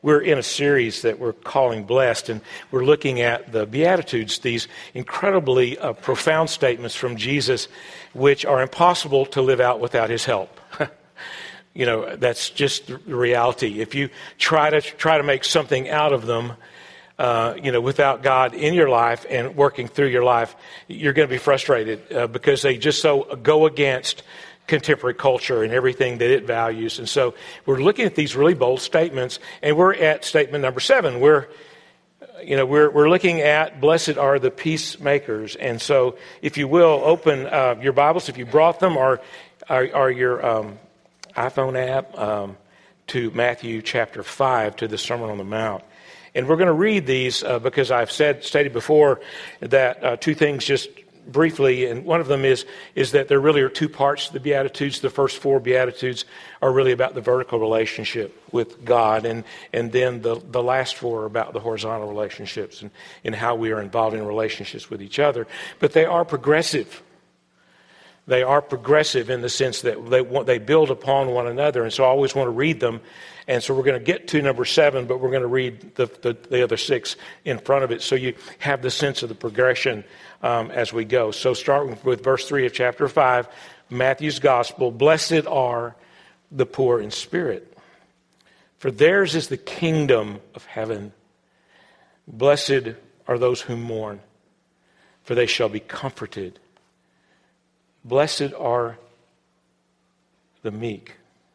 We're in a series that we're calling Blessed, and we're looking at the Beatitudes, these incredibly profound statements from Jesus, which are impossible to live out without his help. That's just the reality. If you try to make something out of them, without God in your life and working through your life, you're going to be frustrated because they just so go against contemporary culture and everything that it values. And so we're looking at these really bold statements, and we're at statement number 7. We're looking at blessed are the peacemakers. And so if you will, open your Bibles, if you brought them, or your iPhone app, to Matthew chapter 5, to the Sermon on the Mount. And we're going to read these because I've stated before that two things just briefly, and one of them is that there really are two parts to the Beatitudes. The first 4 Beatitudes are really about the vertical relationship with God, and then the last 4 are about the horizontal relationships and how we are involved in relationships with each other. But they are progressive. They are progressive in the sense that they build upon one another, and so I always want to read them. And so we're going to get to number 7, but we're going to read the other 6 in front of it so you have the sense of the progression as we go. So start with verse 3 of chapter 5, Matthew's Gospel. Blessed are the poor in spirit, for theirs is the kingdom of heaven. Blessed are those who mourn, for they shall be comforted. Blessed are the meek,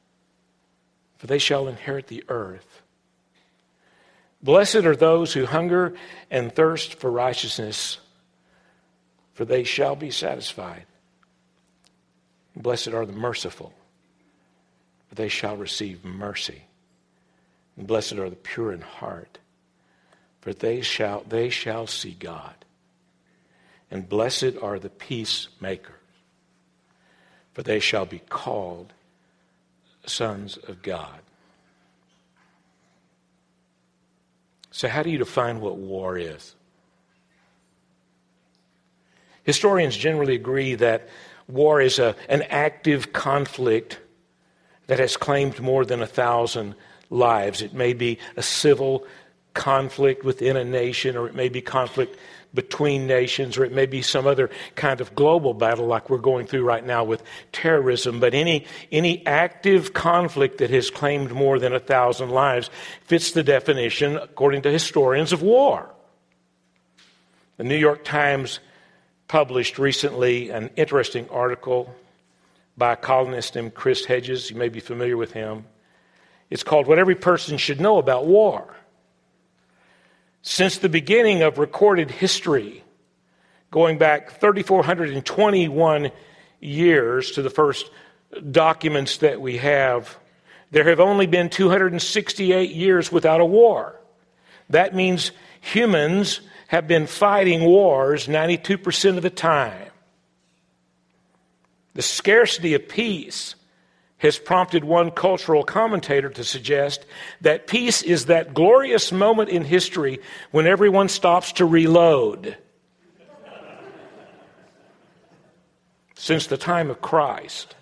for they shall inherit the earth. Blessed are those who hunger and thirst for righteousness, for they shall be satisfied. Blessed are the merciful, for they shall receive mercy. And blessed are the pure in heart, for they shall see God. And blessed are the peacemakers, for they shall be called sons of God. So how do you define what war is? Historians generally agree that war is an active conflict that has claimed more than 1,000 lives. It may be a civil conflict within a nation, or it may be conflict between nations, or it may be some other kind of global battle like we're going through right now with terrorism. But any active conflict that has claimed more than 1,000 lives fits the definition, according to historians, of war. The New York Times published recently an interesting article by a columnist named Chris Hedges. You may be familiar with him. It's called What Every Person Should Know About War. Since the beginning of recorded history, going back 3,421 years to the first documents that we have, there have only been 268 years without a war. That means humans have been fighting wars 92% of the time. The scarcity of peace has prompted one cultural commentator to suggest that peace is that glorious moment in history when everyone stops to reload. Since the time of Christ.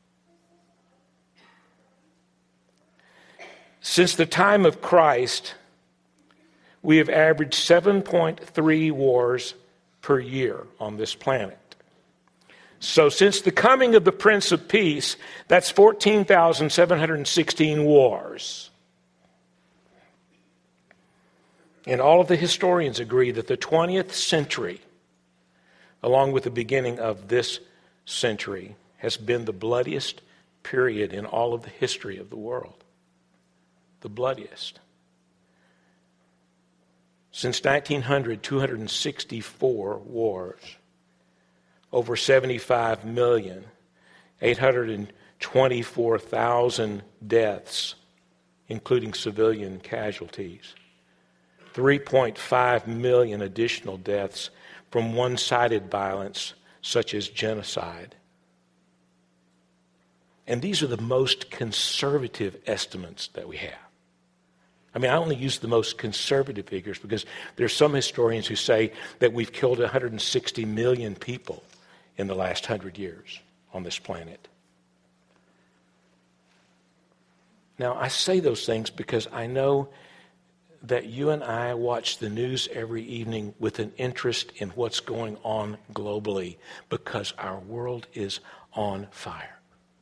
Since the time of Christ, we have averaged 7.3 wars per year on this planet. So since the coming of the Prince of Peace, that's 14,716 wars. And all of the historians agree that the 20th century, along with the beginning of this century, has been the bloodiest period in all of the history of the world. The bloodiest. Since 1900, 264 wars. Over 75,824,000 deaths, including civilian casualties. 3.5 million additional deaths from one-sided violence, such as genocide. And these are the most conservative estimates that we have. I mean, I only use the most conservative figures because there's some historians who say that we've killed 160 million people in the last 100 years on this planet. Now, I say those things because I know that you and I watch the news every evening with an interest in what's going on globally because our world is on fire.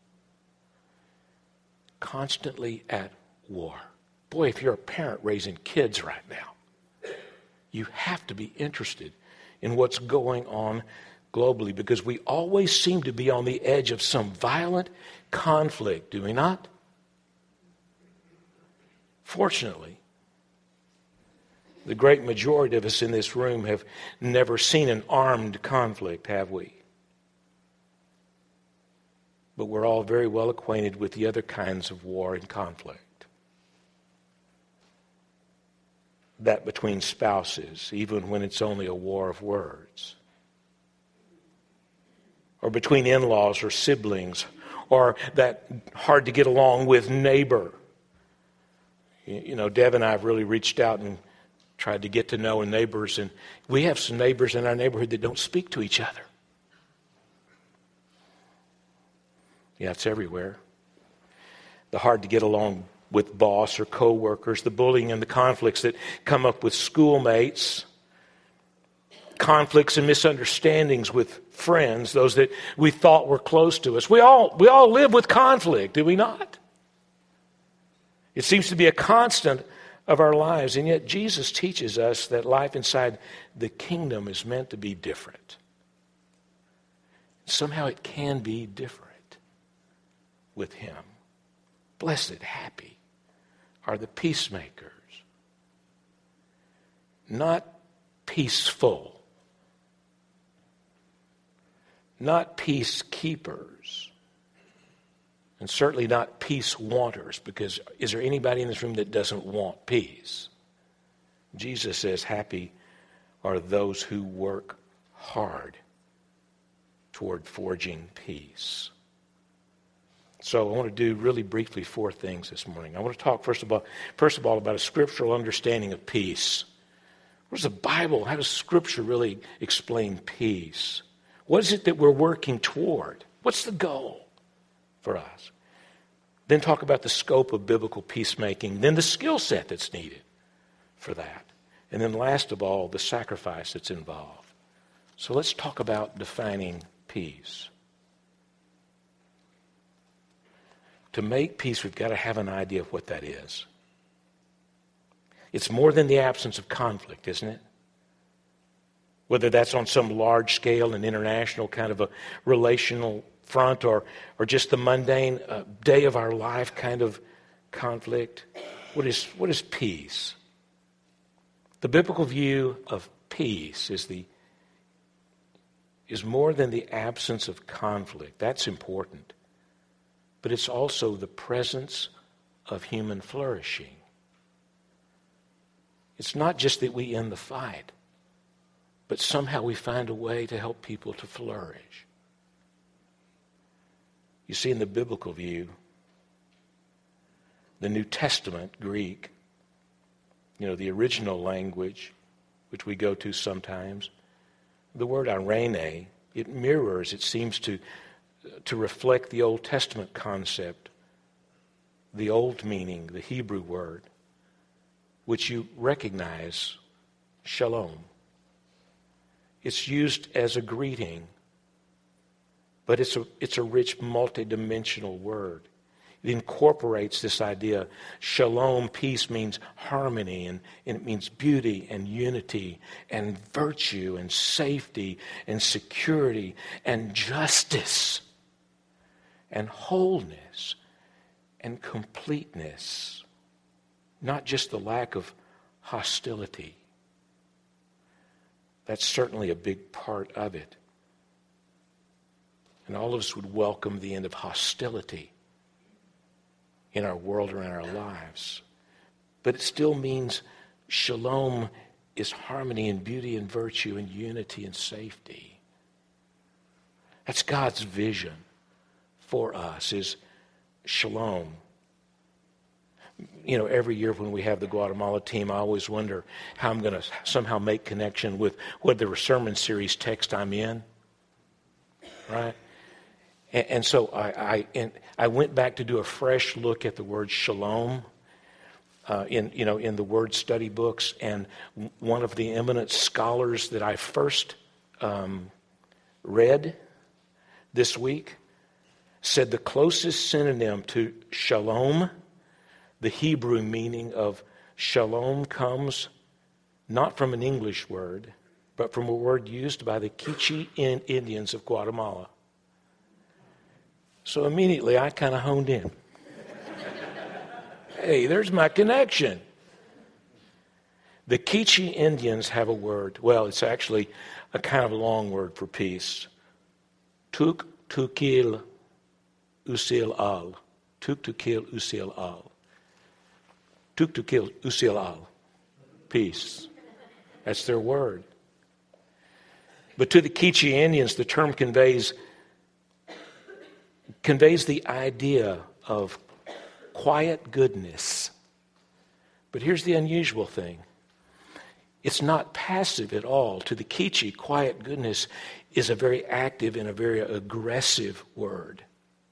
Constantly at war. Boy, if you're a parent raising kids right now, you have to be interested in what's going on globally because we always seem to be on the edge of some violent conflict, do we not? Fortunately, the great majority of us in this room have never seen an armed conflict, have we? But we're all very well acquainted with the other kinds of war and conflict. That between spouses, even when it's only a war of words. Or between in-laws or siblings, or that hard to get along with neighbor. You know, Deb and I have really reached out and tried to get to know neighbors, and we have some neighbors in our neighborhood that don't speak to each other. Yeah, it's everywhere. The hard to get along with boss or co-workers, the bullying and the conflicts that come up with schoolmates, conflicts and misunderstandings with friends, those that we thought were close to us. We all live with conflict, do we not? It seems to be a constant of our lives, and yet Jesus teaches us that life inside the kingdom is meant to be different. Somehow it can be different with Him. Blessed, happy are the peacemakers, not peaceful, not peacekeepers, and certainly not peace wanters, because is there anybody in this room that doesn't want peace? Jesus says, happy are those who work hard toward forging peace. So I want to do really briefly 4 things this morning. I want to talk first of all about a scriptural understanding of peace. What does the Bible, how does Scripture really explain peace? What is it that we're working toward? What's the goal for us? Then talk about the scope of biblical peacemaking, then the skill set that's needed for that. And then last of all, the sacrifice that's involved. So let's talk about defining peace. To make peace, we've got to have an idea of what that is. It's more than the absence of conflict, isn't it? Whether that's on some large scale and international kind of a relational front or just the mundane day of our life kind of conflict. What is peace? The biblical view of peace is more than the absence of conflict. That's important. But it's also the presence of human flourishing. It's not just that we end the fight, but somehow we find a way to help people to flourish. You see, in the biblical view, the New Testament, Greek, the original language, which we go to sometimes, the word irene, it mirrors, it seems to reflect the Old Testament concept, the old meaning, the Hebrew word, which you recognize, shalom. It's used as a greeting, but it's a rich, multidimensional word. It incorporates this idea. Shalom, peace, means harmony, and it means beauty and unity and virtue and safety and security and justice and wholeness and completeness, not just the lack of hostility. That's certainly a big part of it. And all of us would welcome the end of hostility in our world or in our lives. But it still means shalom is harmony and beauty and virtue and unity and safety. That's God's vision for us, is shalom. Every year when we have the Guatemala team, I always wonder how I'm going to somehow make connection with whatever sermon series text I'm in, right? And so I went back to do a fresh look at the word shalom. in the word study books, and one of the eminent scholars that I first read this week said the closest synonym to shalom, the Hebrew meaning of shalom, comes not from an English word, but from a word used by the Quiche Indians of Guatemala. So immediately I kind of honed in. Hey, there's my connection. The Quiche Indians have a word. Well, it's actually a kind of long word for peace. Tuktukil usil al. Tuktukil usil al. Tuktukil usil al. Peace. That's their word. But to the Quiche Indians, the term conveys the idea of quiet goodness. But here's the unusual thing. It's not passive at all. To the Quiche, quiet goodness is a very active and a very aggressive word.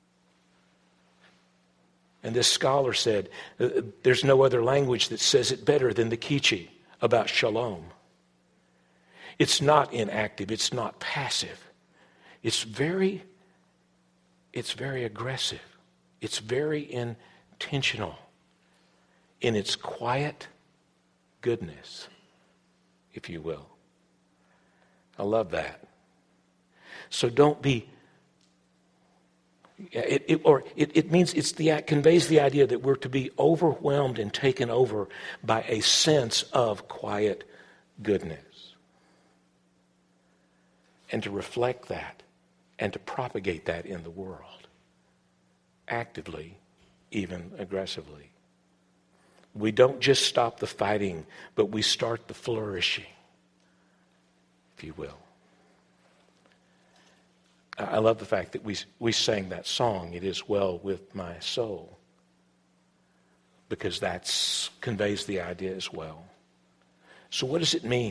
And this scholar said, there's no other language that says it better than the Quiche about shalom. It's not inactive. It's not passive. It's very aggressive. It's very intentional in its quiet goodness, if you will. I love that. So don't be. It means conveys the idea that we're to be overwhelmed and taken over by a sense of quiet goodness, and to reflect that and to propagate that in the world, actively, even aggressively. We don't just stop the fighting, but we start the flourishing, if you will. I love the fact that we sang that song, "It Is Well With My Soul," because that conveys the idea as well. So what does it mean?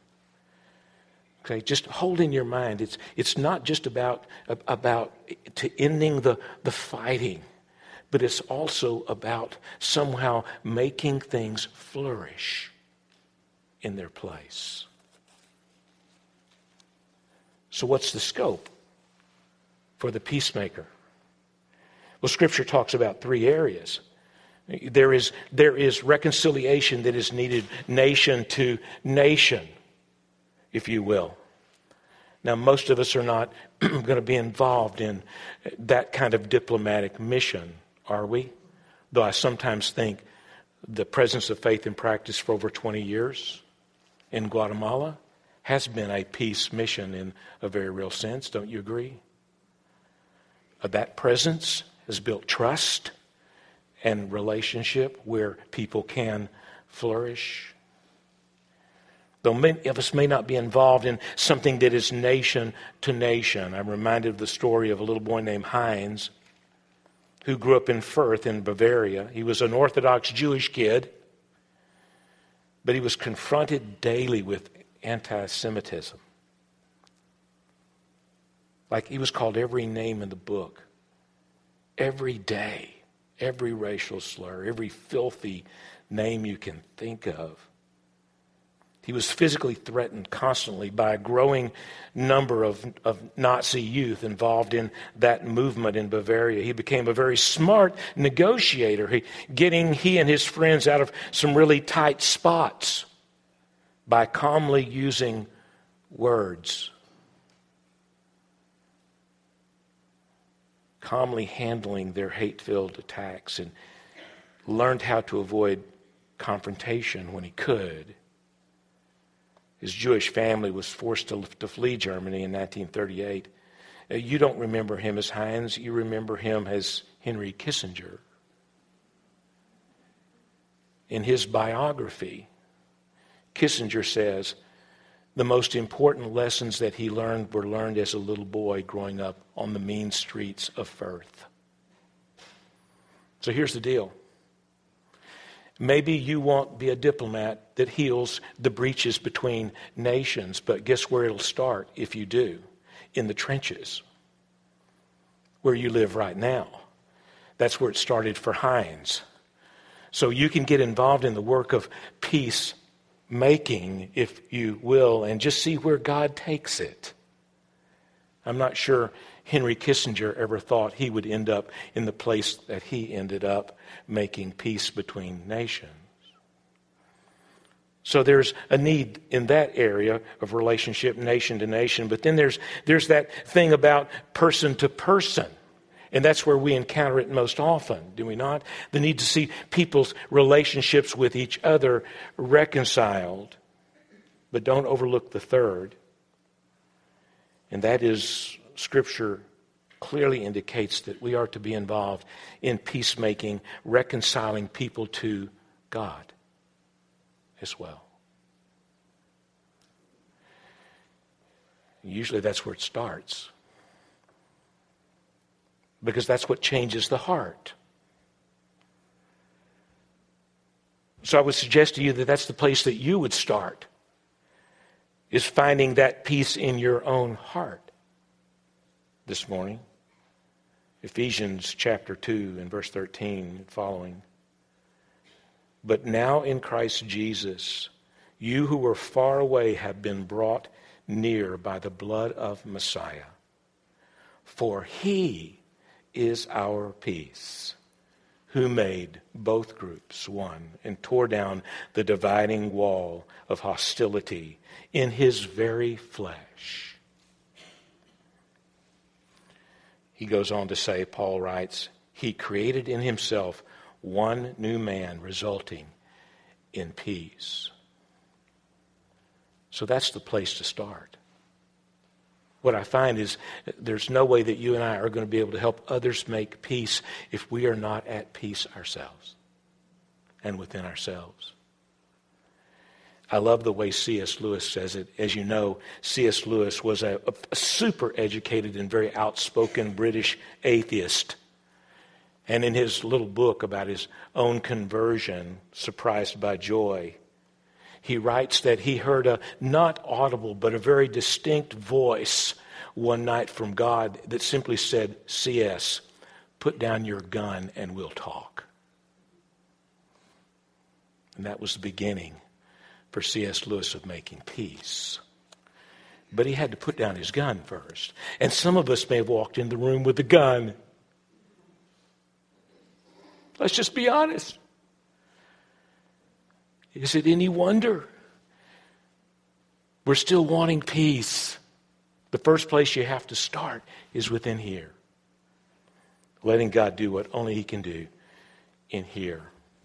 Okay, just hold in your mind, it's not just about to ending the fighting, but it's also about somehow making things flourish in their place. So what's the scope for the peacemaker? Well, Scripture talks about 3 areas. There is reconciliation that is needed nation to nation, if you will. Now, most of us are not going to be involved in that kind of diplomatic mission, are we? Though I sometimes think the presence of faith and practice for over 20 years in Guatemala has been a peace mission in a very real sense. Don't you agree? That presence has built trust and relationship where people can flourish. Though many of us may not be involved in something that is nation to nation. I'm reminded of the story of a little boy named Heinz who grew up in Fürth in Bavaria. He was an Orthodox Jewish kid, but he was confronted daily with anti-Semitism. Like he was called every name in the book. Every day. Every racial slur. Every filthy name you can think of. He was physically threatened constantly by a growing number of Nazi youth involved in that movement in Bavaria. He became a very smart negotiator, getting he and his friends out of some really tight spots by calmly using words, calmly handling their hate-filled attacks, and learned how to avoid confrontation when he could. His Jewish family was forced to flee Germany in 1938. You don't remember him as Heinz. You remember him as Henry Kissinger. In his biography, Kissinger says the most important lessons that he learned were learned as a little boy growing up on the mean streets of Fürth. So here's the deal. Maybe you won't be a diplomat that heals the breaches between nations, but guess where it'll start if you do? In the trenches, where you live right now. That's where it started for Heinz. So you can get involved in the work of peace making, if you will, and just see where God takes it. I'm not sure Henry Kissinger ever thought he would end up in the place that he ended up, making peace between nations. So there's a need in that area of relationship, nation to nation. But then there's that thing about person to person. And that's where we encounter it most often, do we not? The need to see people's relationships with each other reconciled. But don't overlook the third. And that is, Scripture clearly indicates that we are to be involved in peacemaking, reconciling people to God as well. Usually that's where it starts, because that's what changes the heart. So I would suggest to you that that's the place that you would start, is finding that peace in your own heart this morning. Ephesians chapter 2 and verse 13 and following. But now in Christ Jesus, you who were far away have been brought near by the blood of Messiah. For he is our peace, who made both groups one and tore down the dividing wall of hostility in his very flesh. He goes on to say, Paul writes, he created in himself one new man, resulting in peace. So that's the place to start. What I find is there's no way that you and I are going to be able to help others make peace if we are not at peace ourselves and within ourselves. I love the way C.S. Lewis says it. As you know, C.S. Lewis was a super educated and very outspoken British atheist. And in his little book about his own conversion, Surprised by Joy, he writes that he heard a not audible but a very distinct voice one night from God that simply said, C.S., put down your gun and we'll talk. And that was the beginning for C.S. Lewis of making peace. But he had to put down his gun first. And some of us may have walked in the room with a gun. Let's just be honest. Is it any wonder we're still wanting peace? The first place you have to start is within here. Letting God do what only he can do in here.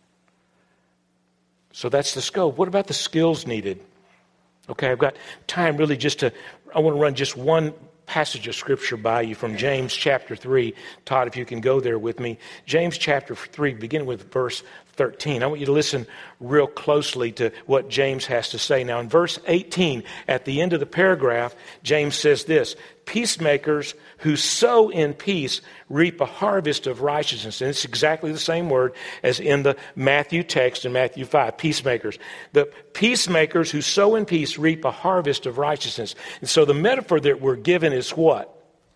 So that's the scope. What about the skills needed? Okay, I've got time really I want to run just one passage of Scripture by you from James chapter 3. Todd, if you can go there with me. James chapter 3, beginning with verse 13. I want you to listen real closely to what James has to say. Now in verse 18, at the end of the paragraph, James says this, peacemakers who sow in peace reap a harvest of righteousness. And it's exactly the same word as in the Matthew text in Matthew 5, peacemakers. The peacemakers who sow in peace reap a harvest of righteousness. And so the metaphor that we're given is what?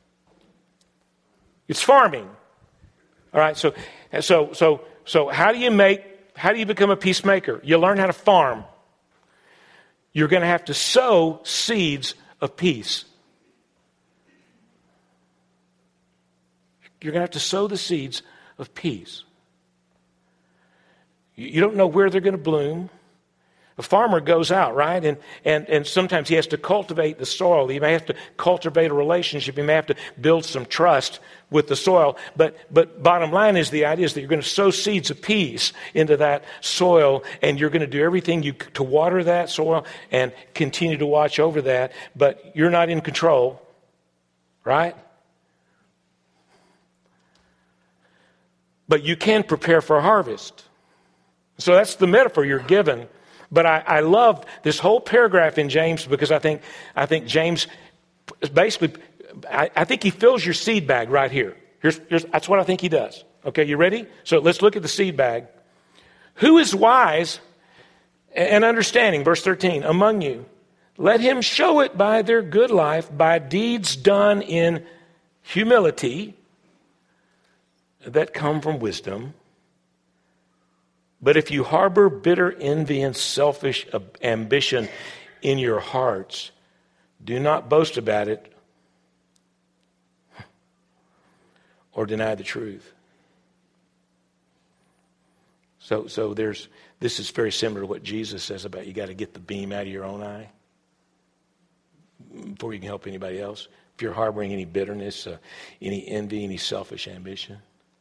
It's farming. All right, so how do you become a peacemaker? You learn how to farm. You're going to have to sow seeds of peace. You're going to have to sow the seeds of peace. You don't know where they're going to bloom. A farmer goes out, right? And sometimes he has to cultivate the soil. He may have to cultivate a relationship. He may have to build some trust with the soil. But bottom line is the idea is that you're going to sow seeds of peace into that soil, and you're going to do everything to water that soil and continue to watch over that. But you're not in control, right? But you can prepare for a harvest. So that's the metaphor you're given. But I love this whole paragraph in James because I think James basically, I think he fills your seed bag right here. That's what I think he does. Okay, you ready? So let's look at the seed bag. Who is wise and understanding, verse 13, among you? Let him show it by their good life, by deeds done in humility that come from wisdom. But if you harbor bitter envy and selfish ambition in your hearts, do not boast about it or deny the truth. So this is very similar to what Jesus says about you got to get the beam out of your own eye before you can help anybody else. If you're harboring any bitterness, any envy, any selfish ambition.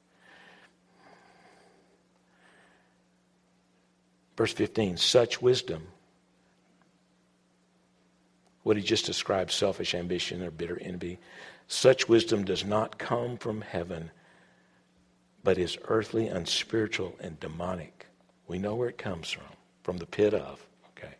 Verse 15, such wisdom. What he just described, selfish ambition or bitter envy. Such wisdom does not come from heaven, but is earthly, unspiritual, and demonic. We know where it comes from the pit of. Okay.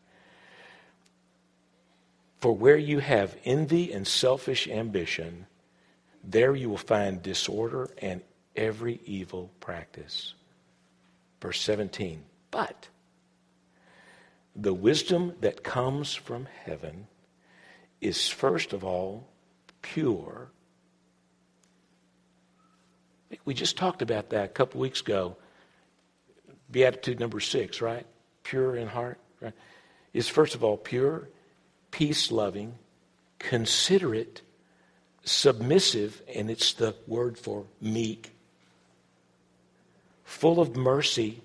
For where you have envy and selfish ambition, there you will find disorder and every evil practice. Verse 17, but the wisdom that comes from heaven is first of all pure. We just talked about that a couple weeks ago. Beatitude number 6, right? Pure in heart, right? Is first of all pure, peace-loving, considerate, submissive, and it's the word for meek, full of mercy,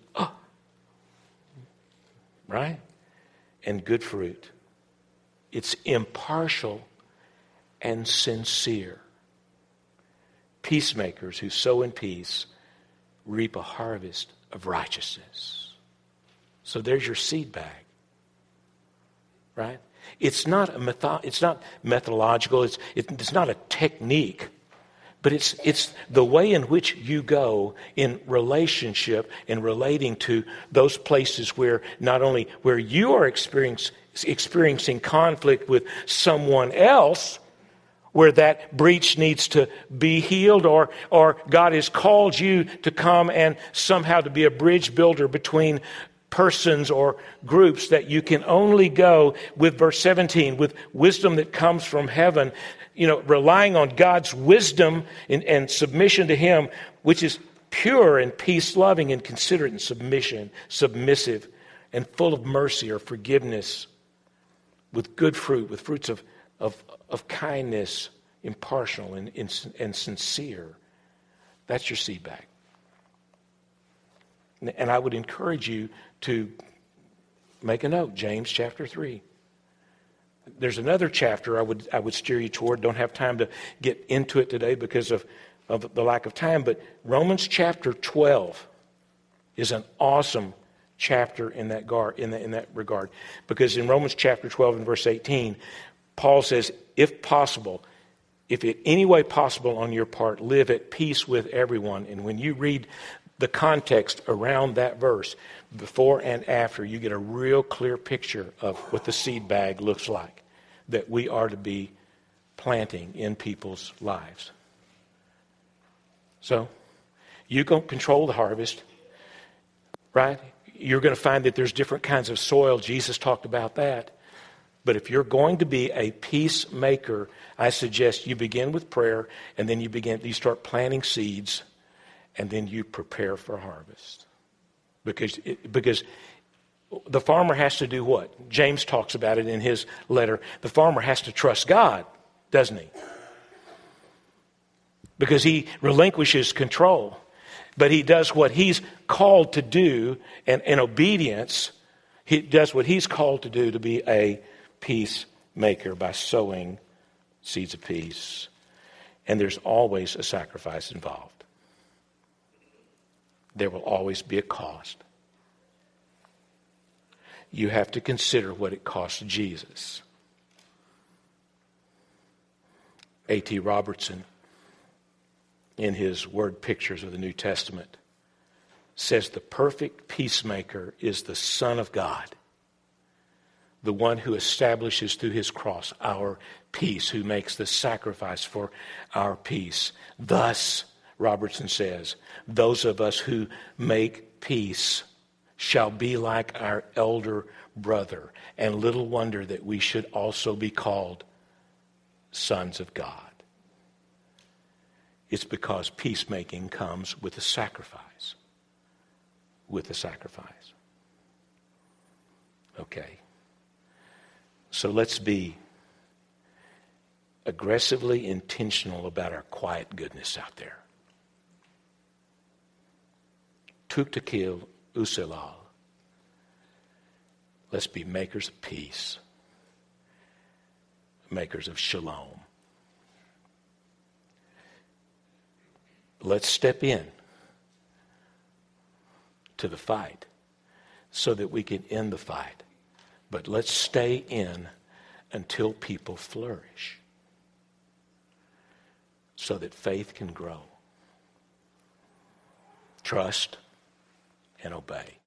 right? And good fruit. It's impartial and sincere. Peacemakers who sow in peace reap a harvest of righteousness. So there's your seed bag, right? It's not methodological. It's not a technique, but it's the way in which you go in relationship and relating to those places where not only where you are experiencing conflict with someone else, where that breach needs to be healed, or God has called you to come and somehow to be a bridge builder between persons or groups, that you can only go with verse 17, with wisdom that comes from heaven, relying on God's wisdom and submission to Him, which is pure and peace-loving and considerate and submissive and full of mercy or forgiveness, with good fruit, with fruits of kindness, impartial and sincere. That's your seed bag. And I would encourage you to make a note, James chapter 3. There's another chapter I would steer you toward. Don't have time to get into it today because of the lack of time, but Romans chapter 12 is an awesome chapter in that regard. Because in Romans chapter 12 and verse 18, Paul says, if possible, if in any way possible on your part, live at peace with everyone. And when you read the context around that verse, before and after, you get a real clear picture of what the seed bag looks like that we are to be planting in people's lives. So, you don't control the harvest, right? You're going to find that there's different kinds of soil. Jesus talked about that. But if you're going to be a peacemaker, I suggest you begin with prayer, and then you start planting seeds, and then you prepare for harvest. Because the farmer has to do what? James talks about it in his letter. The farmer has to trust God, doesn't he? Because he relinquishes control. But he does what he's called to do, and in obedience, he does what he's called to do, to be a peacemaker by sowing seeds of peace. And there's always a sacrifice involved. There will always be a cost. You have to consider what it cost Jesus. A.T. Robertson, in his word pictures of the New Testament, says the perfect peacemaker is the Son of God, the one who establishes through his cross our peace, who makes the sacrifice for our peace. Thus, Robertson says, those of us who make peace shall be like our elder brother, and little wonder that we should also be called sons of God. It's because peacemaking comes with a sacrifice. with the sacrifice. Okay. So let's be aggressively intentional about our quiet goodness out there. Tuktakil uselal. Let's be makers of peace, makers of shalom. Let's step in to the fight so that we can end the fight. But let's stay in until people flourish so that faith can grow. Trust and obey.